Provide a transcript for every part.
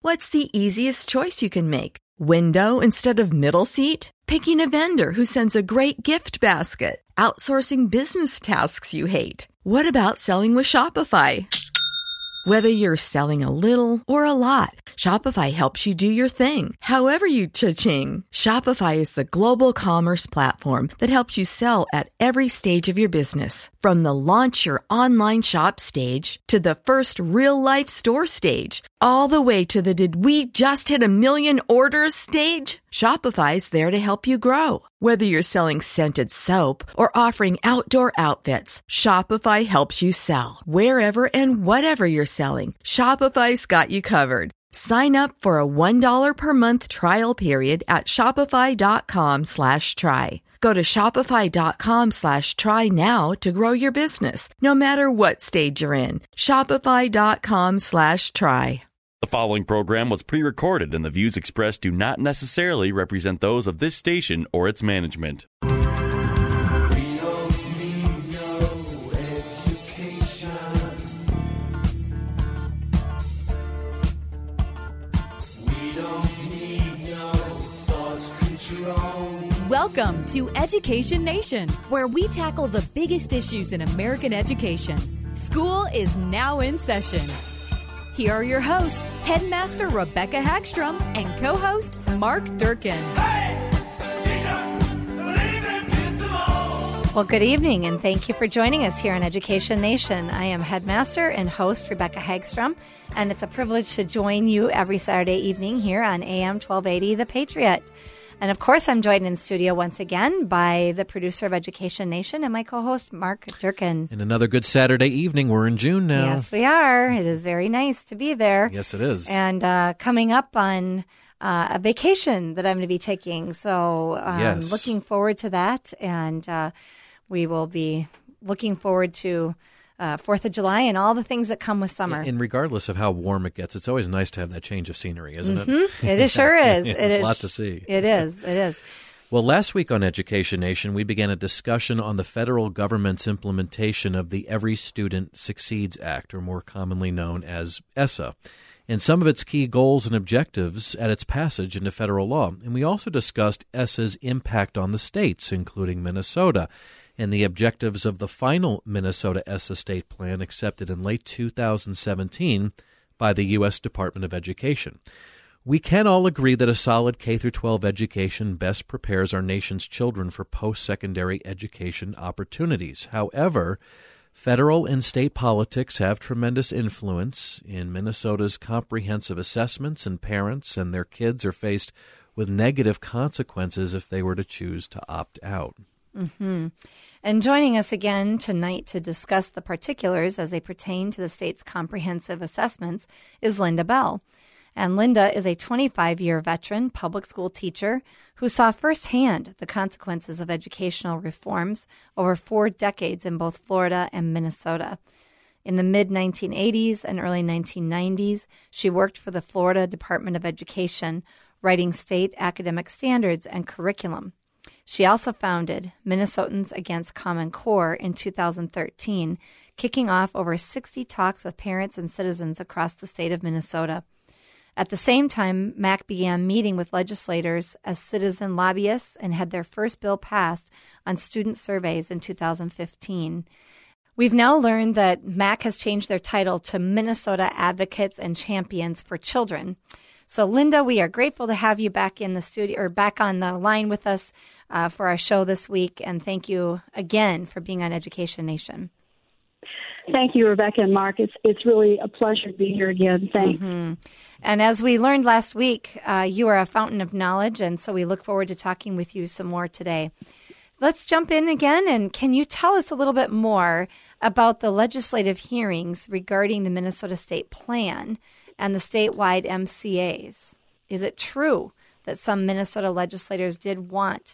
What's the easiest choice you can make? Window instead of middle seat? Picking a vendor who sends a great gift basket? Outsourcing business tasks you hate? What about selling with Shopify? Whether you're selling a little or a lot, Shopify helps you do your thing, however you cha-ching. Shopify is the global commerce platform that helps you sell at every stage of your business. From the launch your online shop stage to the first real-life store stage, all the way to the did we just hit a million orders stage. Shopify's there to help you grow. Whether you're selling scented soap or offering outdoor outfits, Shopify helps you sell. Wherever and whatever you're selling, Shopify's got you covered. Sign up for a $1 per month trial period at shopify.com/try. Go to shopify.com/try now to grow your business, no matter what stage you're in. Shopify.com/try. The following program was pre-recorded, and the views expressed do not necessarily represent those of this station or its management. We don't need no education. We don't need no thought control. Welcome to Education Nation, where we tackle the biggest issues in American education. School is now in session. Here are your hosts, Headmaster Rebecca Hagstrom and co-host Mark Durkin. Hey, teacher, leave them kids alone. Well, good evening, and thank you for joining us here on Education Nation. I am Headmaster and host Rebecca Hagstrom, and it's a privilege to join you every Saturday evening here on AM 1280 The Patriot. And of course, I'm joined in studio once again by the producer of Education Nation and my co-host, Mark Durkin. And another good Saturday evening. We're in June now. Yes, we are. It is very nice to be there. Yes, it is. And coming up on a vacation that I'm going to be taking. So Yes. looking forward to that. And we will be looking forward to 4th of July and all the things that come with summer. And regardless of how warm it gets, it's always nice to have that change of scenery, isn't it? It sure is. It's a lot to see. It is. It is. Well, last week on Education Nation, we began a discussion on the federal government's implementation of the Every Student Succeeds Act, or more commonly known as ESSA, and some of its key goals and objectives at its passage into federal law. And we also discussed ESSA's impact on the states, including Minnesota, and the objectives of the final Minnesota ESSA state plan accepted in late 2017 by the U.S. Department of Education. We can all agree that a solid K-12 education best prepares our nation's children for post-secondary education opportunities. However, federal and state politics have tremendous influence in Minnesota's comprehensive assessments, and parents and their kids are faced with negative consequences if they were to choose to opt out. Mm-hmm. And joining us again tonight to discuss the particulars as they pertain to the state's comprehensive assessments is Linda Bell. And Linda is a 25-year veteran public school teacher who saw firsthand the consequences of educational reforms over 4 decades in both Florida and Minnesota. In the mid-1980s and early 1990s, she worked for the Florida Department of Education, writing state academic standards and curriculum. She also founded Minnesotans Against Common Core in 2013, kicking off over 60 talks with parents and citizens across the state of Minnesota. At the same time, MAC began meeting with legislators as citizen lobbyists and had their first bill passed on student surveys in 2015. We've now learned that MAC has changed their title to Minnesota Advocates and Champions for Children. So, Linda, we are grateful to have you back in the studio, or back on the line with us for our show this week. And thank you again for being on Education Nation. Thank you, Rebecca and Mark. It's really a pleasure to be here again. Thanks. Mm-hmm. And as we learned last week, you are a fountain of knowledge, and so we look forward to talking with you some more today. Let's jump in again, and can you tell us a little bit more about the legislative hearings regarding the Minnesota State Plan and the statewide MCAs? Is it true that some Minnesota legislators did want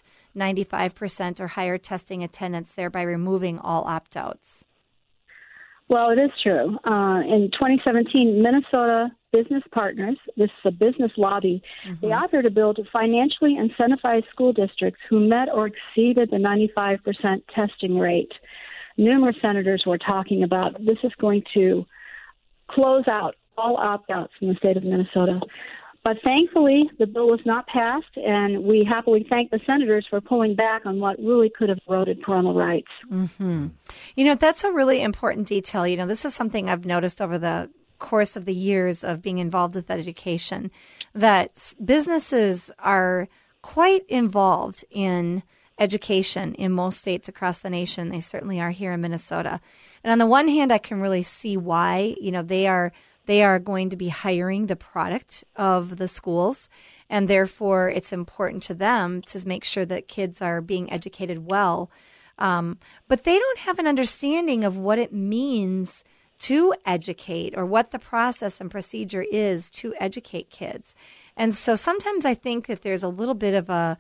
95% or higher testing attendance, thereby removing all opt-outs? Well, it is true. In 2017, Minnesota Business Partners, this is a business lobby, they authored a bill to financially incentivize school districts who met or exceeded the 95% testing rate. Numerous senators were talking about this is going to close out all opt-outs in the state of Minnesota. But thankfully, the bill was not passed, and we happily thank the senators for pulling back on what really could have eroded parental rights. Mm-hmm. You know, that's a really important detail. You know, this is something I've noticed over the course of the years of being involved with education, that businesses are quite involved in education in most states across the nation. They certainly are here in Minnesota. And on the one hand, I can really see why. You know, they are going to be hiring the product of the schools, and therefore it's important to them to make sure that kids are being educated well. But they don't have an understanding of what it means to educate or what the process and procedure is to educate kids. And so sometimes I think that there's a little bit of a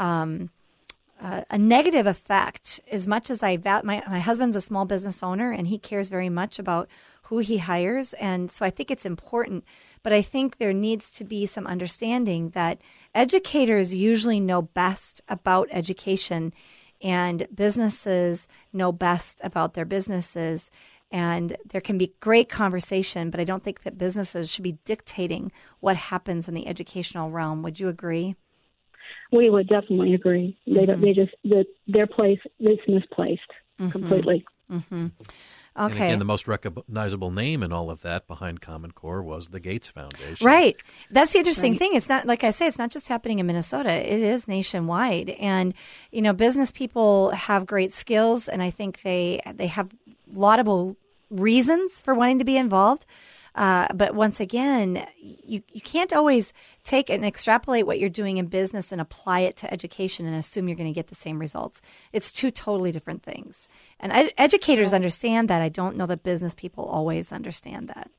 negative effect. As much as my husband's a small business owner, and he cares very much about who he hires, and so I think it's important. But I think there needs to be some understanding that educators usually know best about education, and businesses know best about their businesses. And there can be great conversation, but I don't think that businesses should be dictating what happens in the educational realm. Would you agree? We would definitely agree. Mm-hmm. Their place is misplaced completely. Mm-hmm. And Okay. again, the most recognizable name in all of that behind Common Core was the Gates Foundation. Right. That's the interesting thing. It's not, like I say, it's not just happening in Minnesota. It is nationwide. And, you know, business people have great skills, and I think they have laudable reasons for wanting to be involved. But once again, you can't always take and extrapolate what you're doing in business and apply it to education and assume you're going to get the same results. It's two totally different things. And educators understand that. I don't know that business people always understand that.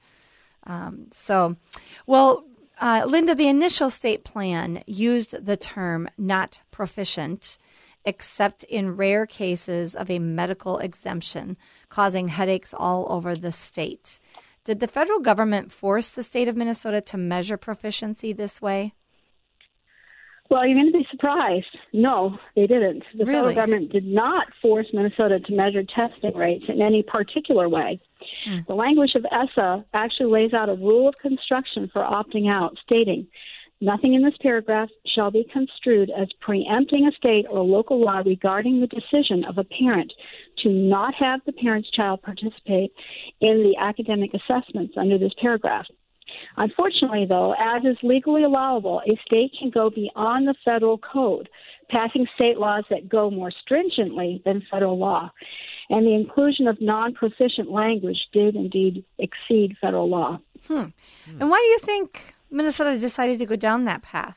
Linda, the initial state plan used the term not proficient, except in rare cases of a medical exemption, causing headaches all over the state. Did the federal government force the state of Minnesota to measure proficiency this way? Well, you're going to be surprised. No, they didn't. The Really? federal government did not force Minnesota to measure testing rates in any particular way. The language of ESSA actually lays out a rule of construction for opting out, stating, nothing in this paragraph shall be construed as preempting a state or local law regarding the decision of a parent to not have the parent's child participate in the academic assessments under this paragraph. Unfortunately, though, as is legally allowable, a state can go beyond the federal code, passing state laws that go more stringently than federal law. And the inclusion of non-proficient language did indeed exceed federal law. And why do you think Minnesota decided to go down that path?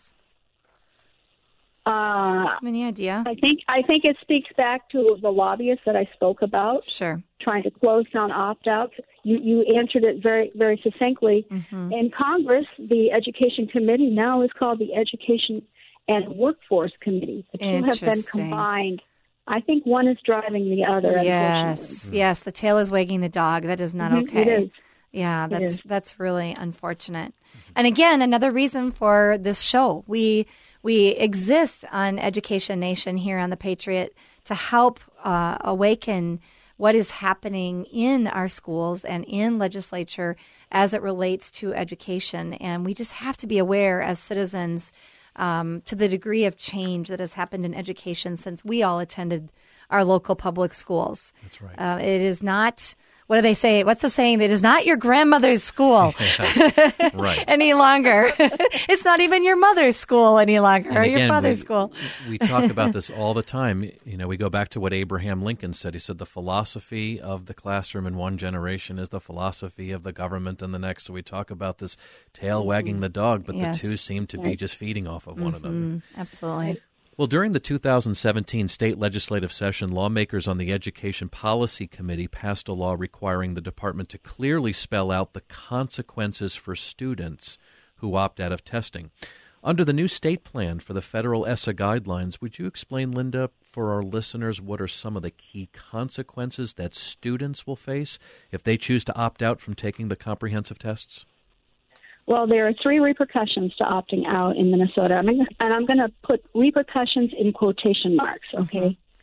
Any idea? I think it speaks back to the lobbyists that I spoke about. Sure. Trying to close down opt-outs. You answered it very, very succinctly. In Congress, the Education Committee now is called the Education and Workforce Committee. The two have been Interesting. combined. I think one is driving the other. Yes, the tail is wagging the dog. That is not Mhm, okay. it is. Yeah, It is. that's really unfortunate. And again, another reason for this show. We exist on Education Nation here on the Patriot to help awaken what is happening in our schools and in legislature as it relates to education. And we just have to be aware as citizens to the degree of change that has happened in education since we all attended our local public schools. That's right. It is not, what do they say? What's the saying? It is not your grandmother's school Right. any longer. It's not even your mother's school any longer, And or your again, father's school. We talk about this all the time. You know, we go back to what Abraham Lincoln said. He said the philosophy of the classroom in one generation is the philosophy of the government in the next. So we talk about this tail wagging the dog, but Yes. the two seem to be just feeding off of one another. Absolutely. Well, during the 2017 state legislative session, lawmakers on the Education Policy Committee passed a law requiring the department to clearly spell out the consequences for students who opt out of testing. Under the new state plan for the federal ESSA guidelines, would you explain, Linda, for our listeners, what are some of the key consequences that students will face if they choose to opt out from taking the comprehensive tests? Well, there are 3 repercussions to opting out in Minnesota. I'm going to put repercussions in quotation marks, okay?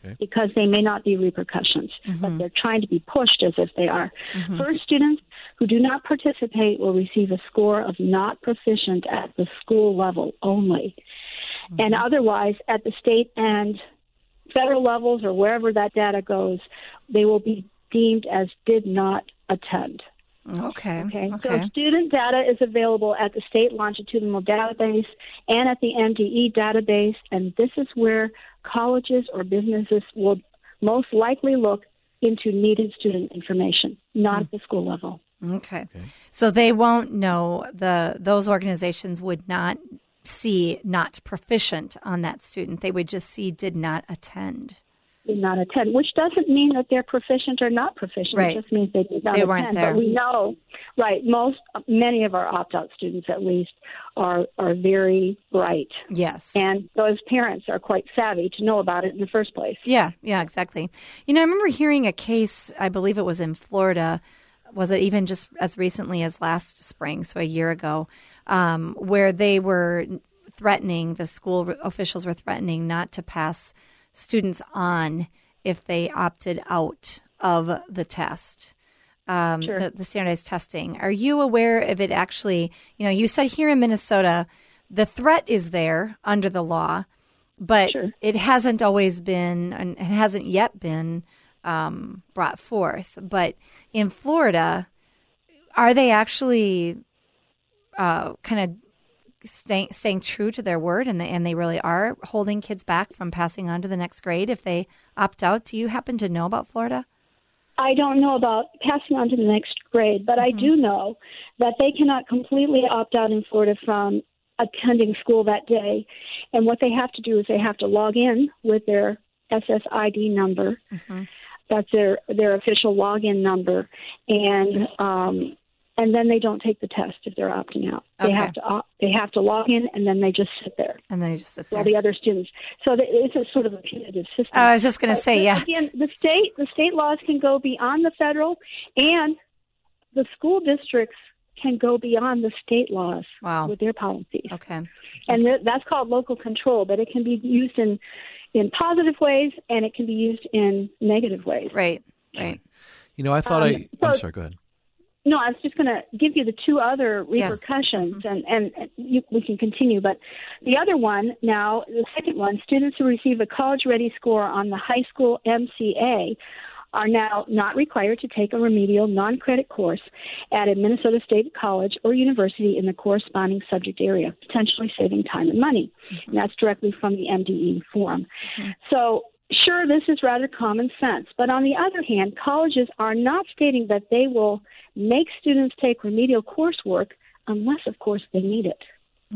Okay. because they may not be repercussions, but they're trying to be pushed as if they are. First, students who do not participate will receive a score of not proficient at the school level only. And otherwise, at the state and federal levels or wherever that data goes, they will be deemed as did not attend. Okay. So student data is available at the state longitudinal database and at the MDE database, and this is where colleges or businesses will most likely look into needed student information, not at the school level. Okay. So they won't know, those organizations would not see not proficient on that student. They would just see did not attend. Did not attend, which doesn't mean that they're proficient or not proficient. Right. It just means they did not They attend. weren't there. But we know, right, many of our opt-out students at least are very bright. Yes. And those parents are quite savvy to know about it in the first place. Yeah, exactly. I remember hearing a case, I believe it was in Florida, was it even just as recently as last spring, so a year ago, where they were threatening, the school officials were threatening not to pass students on if they opted out of the test, the standardized testing. Are you aware of it actually? You said here in Minnesota, the threat is there under the law, but it hasn't always been, and it hasn't yet been brought forth. But in Florida, are they actually kind of staying true to their word, and they really are holding kids back from passing on to the next grade if they opt out? Do you happen to know about Florida? I don't know about passing on to the next grade, but I do know that they cannot completely opt out in Florida from attending school that day. And what they have to do is they have to log in with their SSID number. That's their official login number. And then they don't take the test if they're opting out. They have to log in, and then they just sit there. And they just sit there. While the other students. So it's a sort of a punitive system. I was just going to say, yeah. Again, the state laws can go beyond the federal, and the school districts can go beyond the state laws with their policies. Okay. And that's called local control, but it can be used in positive ways, and it can be used in negative ways. Right. I thought I'm sorry, go ahead. No, I was just going to give you the two other repercussions, and we can continue. But the other one now, the second one, students who receive a college-ready score on the high school MCA are now not required to take a remedial non-credit course at a Minnesota State College or university in the corresponding subject area, potentially saving time and money. And that's directly from the MDE form. So, sure, this is rather common sense. But on the other hand, colleges are not stating that they will make students take remedial coursework unless, of course, they need it. So,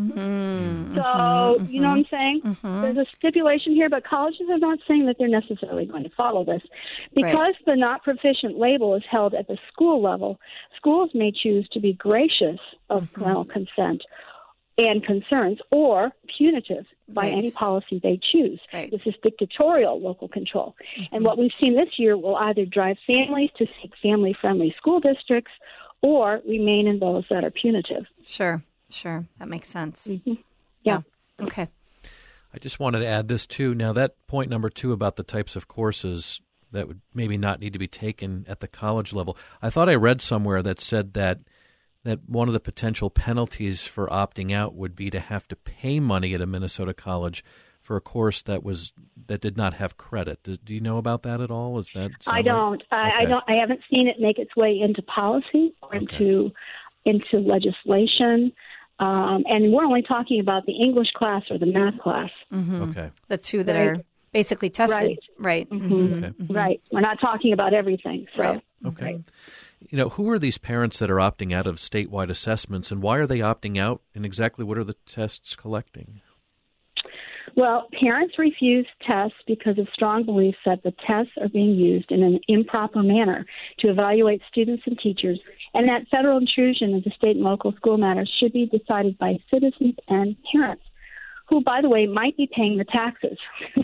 you know what I'm saying? There's a stipulation here, but colleges are not saying that they're necessarily going to follow this. Because the not proficient label is held at the school level, schools may choose to be gracious of parental consent and concerns, or punitive by any policy they choose. This is dictatorial local control. And what we've seen this year will either drive families to seek family-friendly school districts or remain in those that are punitive. Sure. That makes sense. Yeah. Okay. I just wanted to add this, too. Now, that point number 2 about the types of courses that would maybe not need to be taken at the college level, I thought I read somewhere that said that one of the potential penalties for opting out would be to have to pay money at a Minnesota college for a course that did not have credit. Do you know about that at all? Is that I don't. I don't. I haven't seen it make its way into policy or into legislation. And we're only talking about the English class or the math class. Okay. The two that are basically tested. Right. Right. We're not talking about everything. So. Okay. Who are these parents that are opting out of statewide assessments, and why are they opting out, and exactly what are the tests collecting? Well, parents refuse tests because of strong beliefs that the tests are being used in an improper manner to evaluate students and teachers, and that federal intrusion into state and local school matters should be decided by citizens and parents, who, by the way, might be paying the taxes.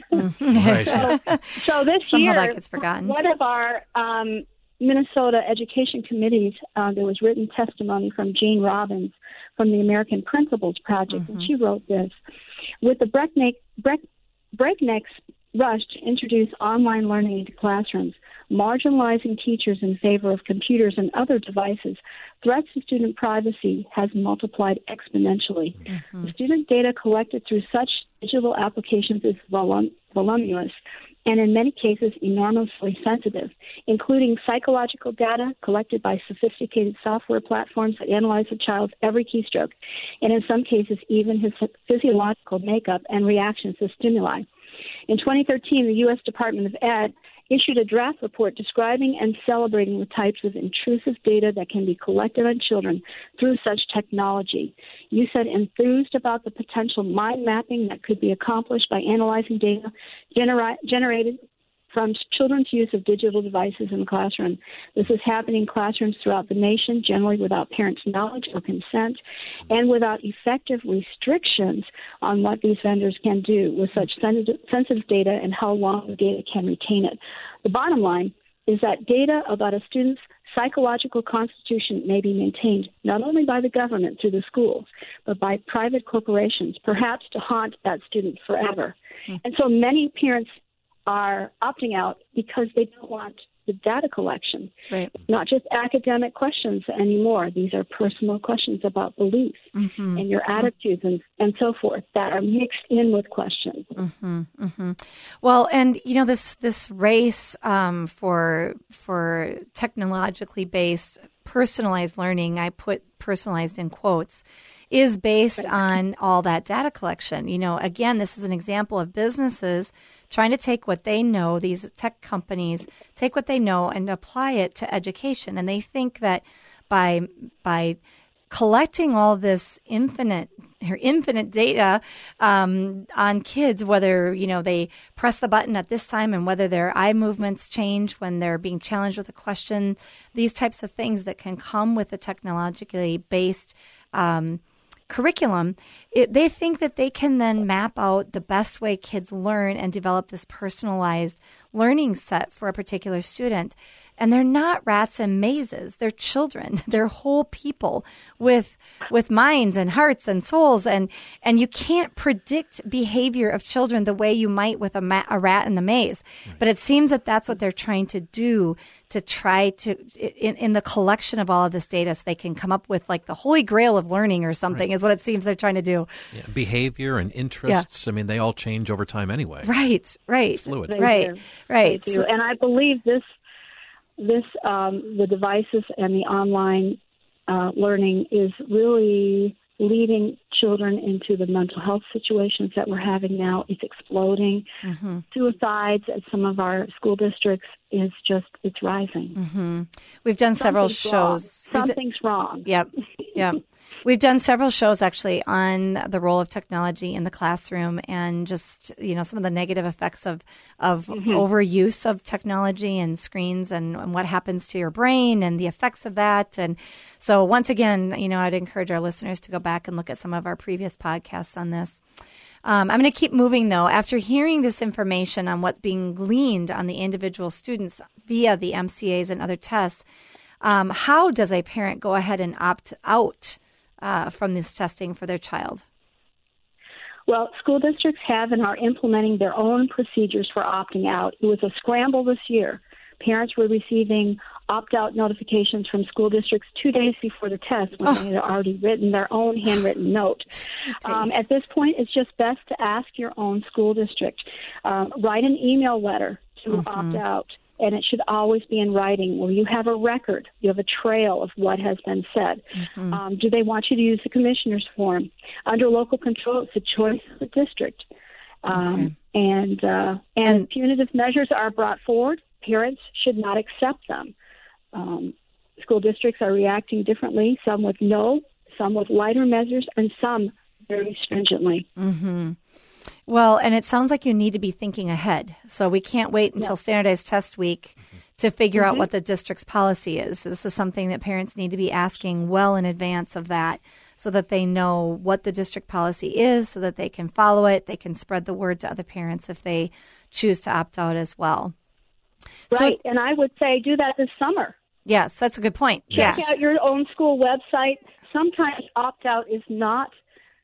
So this Somehow year, that gets forgotten. One of our Minnesota education committees, there was written testimony from Jane Robbins from the American Principles Project, and she wrote this. With the breakneck rush to introduce online learning into classrooms, marginalizing teachers in favor of computers and other devices, threats to student privacy has multiplied exponentially. The student data collected through such digital applications is voluminous and in many cases enormously sensitive, including psychological data collected by sophisticated software platforms that analyze a child's every keystroke, and in some cases even his physiological makeup and reactions to stimuli. In 2013, the U.S. Department of Ed issued a draft report describing and celebrating the types of intrusive data that can be collected on children through such technology. You said enthused about the potential mind mapping that could be accomplished by analyzing data generated from children's use of digital devices in the classroom. This is happening in classrooms throughout the nation, generally without parents' knowledge or consent, and without effective restrictions on what these vendors can do with such sensitive data and how long the data can retain it. The bottom line is that data about a student's psychological constitution may be maintained not only by the government through the schools, but by private corporations, perhaps to haunt that student forever. And so many parents are opting out because they don't want the data collection. Right. Not just academic questions anymore. These are personal questions about beliefs and your attitudes and so forth that are mixed in with questions. Well, and you know this race for technologically based personalized learning, I put personalized in quotes, is based on all that data collection. You know, again, this is an example of businesses trying to take what they know, these tech companies take what they know and apply it to education. And they think that by collecting all this infinite data on kids, whether, you know, they press the button at this time and whether their eye movements change when they're being challenged with a question, these types of things that can come with a technologically based curriculum, they think that they can then map out the best way kids learn and develop this personalized learning set for a particular student. And they're not rats in mazes. They're children. They're whole people with minds and hearts and souls. And you can't predict behavior of children the way you might with a rat in the maze. Right. But it seems that that's what they're trying to do, to try to, in the collection of all of this data, so they can come up with like the holy grail of learning or something, is what it seems they're trying to do. Yeah. Behavior and interests, I mean, they all change over time anyway. Right. It's fluid. Right. And I believe the devices and the online learning is really leading children into the mental health situations that we're having now. It's exploding. Suicides at some of our school districts it's rising. We've done several shows. Something's wrong. Yep. We've done several shows actually on the role of technology in the classroom and just, you know, some of the negative effects of overuse of technology and screens and what happens to your brain and the effects of that. And so once again, you know, I'd encourage our listeners to go back and look at some of our previous podcasts on this. I'm going to keep moving, though. After hearing this information on what's being gleaned on the individual students via the MCAs and other tests, how does a parent go ahead and opt out from this testing for their child? Well, school districts have and are implementing their own procedures for opting out. It was a scramble this year. Parents were receiving opt-out notifications from school districts 2 days before the test when they had already written their own handwritten note. At this point, it's just best to ask your own school district. Write an email letter to opt out, and it should always be in writing where you have a record, you have a trail of what has been said. Do they want you to use the commissioner's form? Under local control, it's a choice of the district. And punitive measures are brought forward. Parents should not accept them. School districts are reacting differently, some with no, some with lighter measures, and some very stringently. Well, and it sounds like you need to be thinking ahead. So we can't wait until standardized test week to figure out what the district's policy is. This is something that parents need to be asking well in advance of that so that they know what the district policy is, so that they can follow it. They can spread the word to other parents if they choose to opt out as well. Right, and I would say do that this summer. Yes, that's a good point. Check out your own school website. Sometimes opt-out is not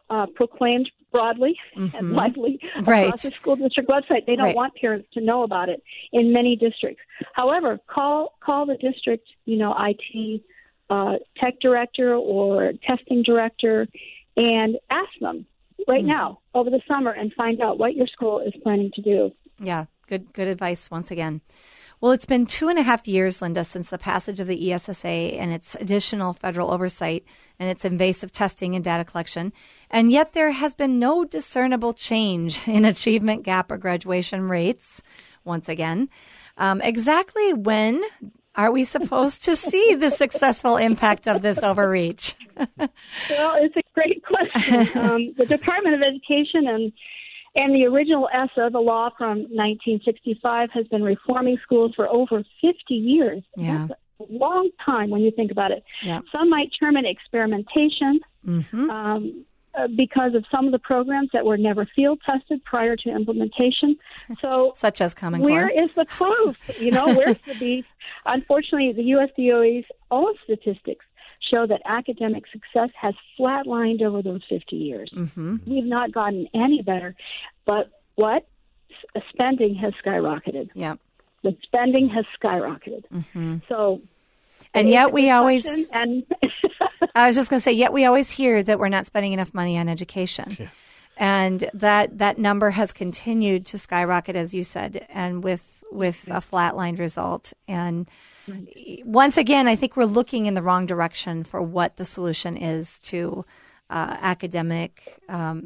proclaimed broadly and widely Right. across the school district website. They don't Right. want parents to know about it in many districts. However, call the district, IT tech director or testing director and ask them right now over the summer and find out what your school is planning to do. Yeah, good advice once again. Well, it's been 2.5 years, Linda, since the passage of the ESSA and its additional federal oversight and its invasive testing and data collection, and yet there has been no discernible change in achievement gap or graduation rates, once again. Exactly when are we supposed to see the successful impact of this overreach? Well, it's a great question. The Department of Education and the original ESSA, the law from 1965, has been reforming schools for over 50 years. Yeah. That's a long time when you think about it. Yeah. Some might term it experimentation because of some of the programs that were never field tested prior to implementation. So, Such as Common where Core. is the proof? Where's the beef? Unfortunately, the USDOE's own statistics show that academic success has flatlined over those 50 years. We've not gotten any better. But what? Spending has skyrocketed. Yeah. The spending has skyrocketed. So, And yet we always, and I was just going to say, yet we always hear that we're not spending enough money on education. Yeah. And that number has continued to skyrocket, as you said, and with a flatlined result. And once again, I think we're looking in the wrong direction for what the solution is to academic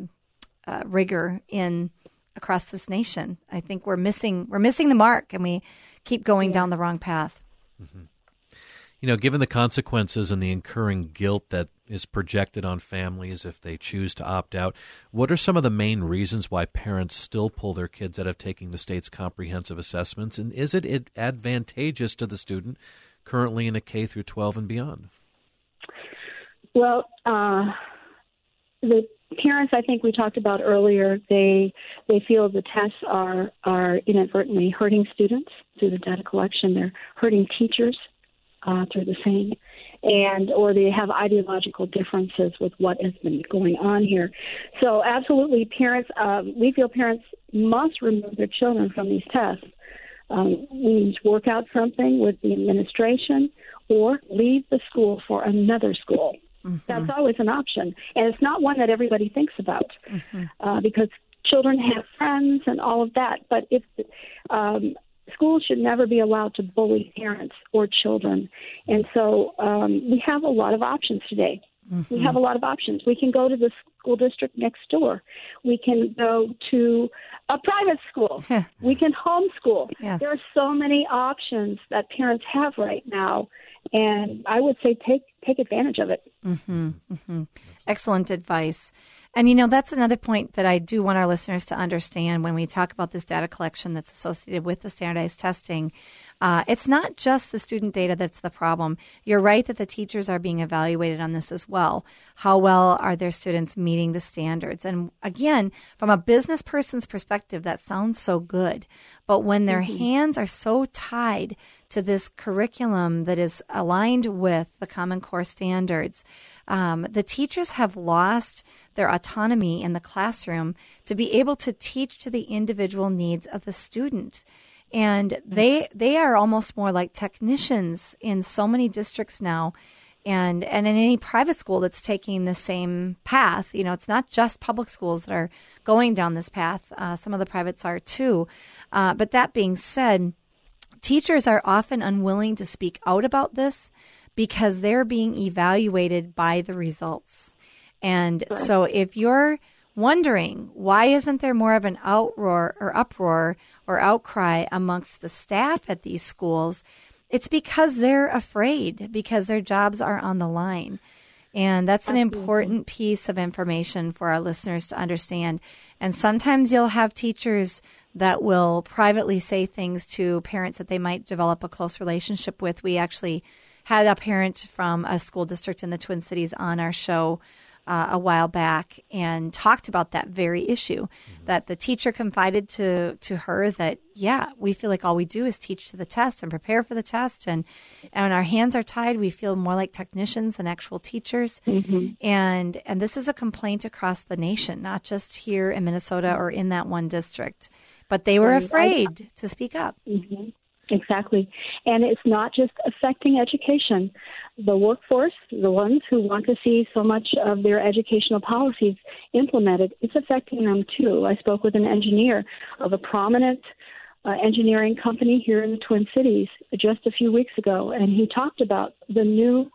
rigor across this nation. I think we're missing the mark, and we keep going down the wrong path. Given the consequences and the incurring guilt that is projected on families if they choose to opt out, what are some of the main reasons why parents still pull their kids out of taking the state's comprehensive assessments? And is it advantageous to the student currently in a K through 12 and beyond? Well, the parents, I think we talked about earlier, they feel the tests are inadvertently hurting students through the data collection. They're hurting teachers through the same, or they have ideological differences with what has been going on here. So absolutely, parents, we feel parents must remove their children from these tests. We need to work out something with the administration or leave the school for another school. That's always an option. And it's not one that everybody thinks about because children have friends and all of that. But if schools should never be allowed to bully parents or children. And so we have a lot of options today. We have a lot of options. We can go to the school district next door. We can go to a private school. We can homeschool. Yes. There are so many options that parents have right now. And I would say take advantage of it. Excellent advice. And, that's another point that I do want our listeners to understand when we talk about this data collection that's associated with the standardized testing. It's not just the student data that's the problem. You're right that the teachers are being evaluated on this as well. How well are their students meeting the standards? And again, from a business person's perspective, that sounds so good. But when their hands are so tied to this curriculum that is aligned with the Common Core standards, the teachers have lost their autonomy in the classroom to be able to teach to the individual needs of the student. And they are almost more like technicians in so many districts now. And in any private school that's taking the same path, it's not just public schools that are going down this path. Some of the privates are too. But that being said, teachers are often unwilling to speak out about this because they're being evaluated by the results. And so if you're wondering why isn't there more of an uproar or outcry amongst the staff at these schools, it's because they're afraid, because their jobs are on the line. And that's an important piece of information for our listeners to understand. And sometimes you'll have teachers that will privately say things to parents that they might develop a close relationship with. We actually had a parent from a school district in the Twin Cities on our show a while back and talked about that very issue, that the teacher confided to her that, yeah, we feel like all we do is teach to the test and prepare for the test. And our hands are tied. We feel more like technicians than actual teachers. And this is a complaint across the nation, not just here in Minnesota or in that one district. But they were afraid to speak up. Exactly. And it's not just affecting education. The workforce, the ones who want to see so much of their educational policies implemented, it's affecting them too. I spoke with an engineer of a prominent engineering company here in the Twin Cities just a few weeks ago, and he talked about the new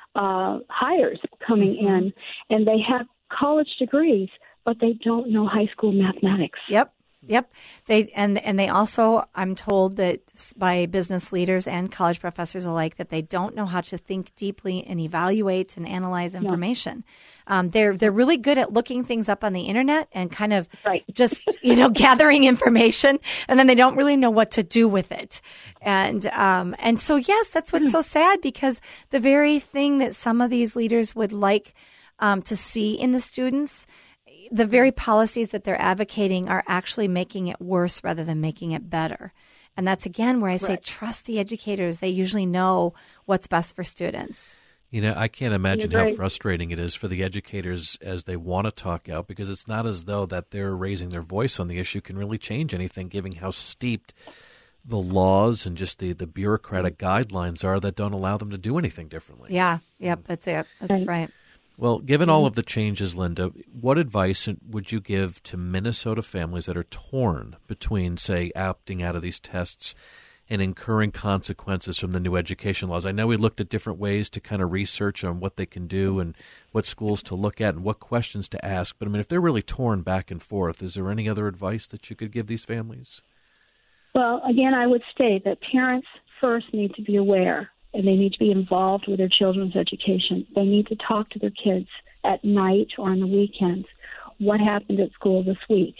hires coming in, and they have college degrees, but they don't know high school mathematics. Yep. They also, I'm told that by business leaders and college professors alike, that they don't know how to think deeply and evaluate and analyze information. They're really good at looking things up on the internet and kind of just, gathering information, and then they don't really know what to do with it. And so, yes, that's what's so sad, because the very thing that some of these leaders would like to see in the students, the very policies that they're advocating are actually making it worse rather than making it better. And that's, again, where I say trust the educators. They usually know what's best for students. I can't imagine how frustrating it is for the educators as they want to talk out, because it's not as though that they're raising their voice on the issue can really change anything, given how steeped the laws and just the bureaucratic guidelines are that don't allow them to do anything differently. Yeah, that's it. That's right. Well, given all of the changes, Linda, what advice would you give to Minnesota families that are torn between, say, opting out of these tests and incurring consequences from the new education laws? I know we looked at different ways to kind of research on what they can do and what schools to look at and what questions to ask. But, if they're really torn back and forth, is there any other advice that you could give these families? Well, again, I would say that parents first need to be aware, and they need to be involved with their children's education. They need to talk to their kids at night or on the weekends. What happened at school this week,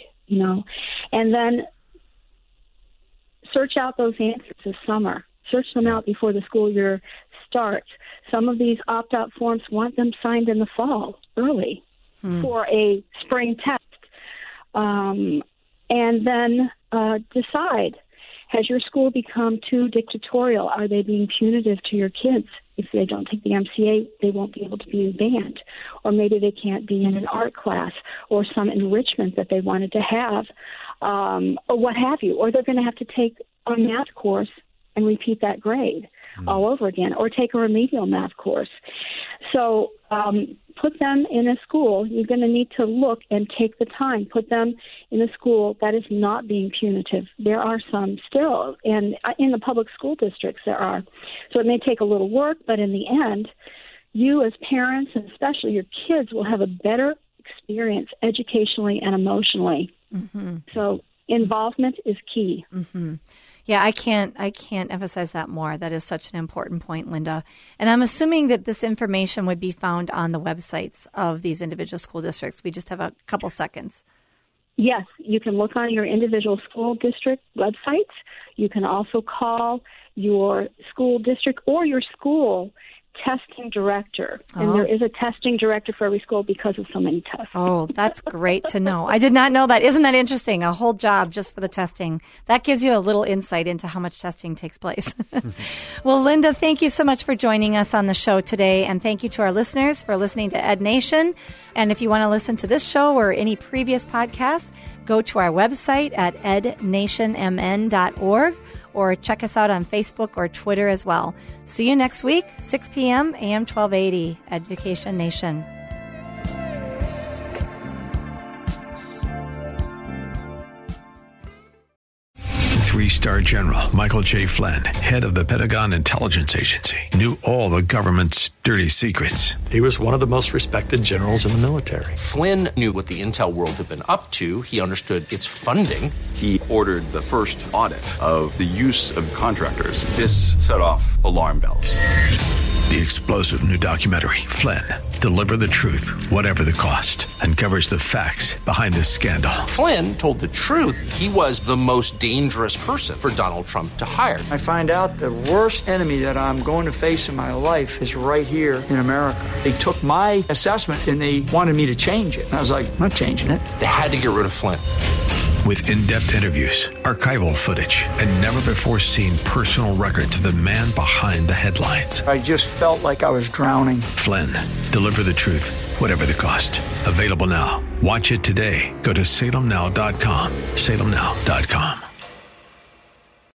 And then search out those answers this summer. Search them out before the school year starts. Some of these opt-out forms want them signed in the fall, early, for a spring test. And then decide, has your school become too dictatorial? Are they being punitive to your kids? If they don't take the MCA, they won't be able to be in band. Or maybe they can't be in an art class or some enrichment that they wanted to have, or what have you. Or they're going to have to take a math course and repeat that grade all over again, or take a remedial math course. So put them in a school. You're going to need to look and take the time. Put them in a school that is not being punitive. There are some still, and in the public school districts there are. So it may take a little work, but in the end, you as parents, and especially your kids, will have a better experience educationally and emotionally. So involvement is key. Yeah, I can't emphasize that more. That is such an important point, Linda. And I'm assuming that this information would be found on the websites of these individual school districts. We just have a couple seconds. Yes, you can look on your individual school district websites. You can also call your school district or your school testing director. And there is a testing director for every school because of so many tests. Oh, that's great to know. I did not know that. Isn't that interesting? A whole job just for the testing. That gives you a little insight into how much testing takes place. Well, Linda, thank you so much for joining us on the show today. And thank you to our listeners for listening to Ed Nation. And if you want to listen to this show or any previous podcasts, go to our website at ednationmn.org. or check us out on Facebook or Twitter as well. See you next week, 6 p.m., AM 1280, Education Nation. 3-star General Michael J. Flynn, head of the Pentagon Intelligence Agency, knew all the government's dirty secrets. He was one of the most respected generals in the military. Flynn knew what the intel world had been up to. He understood its funding. He ordered the first audit of the use of contractors. This set off alarm bells. The explosive new documentary, Flynn, Deliver the Truth, Whatever the Cost, uncovers the facts behind this scandal. Flynn told the truth. He was the most dangerous person for Donald Trump to hire. I find out the worst enemy that I'm going to face in my life is right here in America. They took my assessment and they wanted me to change it. And I was like, I'm not changing it. They had to get rid of Flynn. With in-depth interviews, archival footage, and never-before-seen personal records of the man behind the headlines. I just felt like I was drowning. Flynn, Deliver the Truth, Whatever the Cost. Available now. Watch it today. Go to salemnow.com. salemnow.com.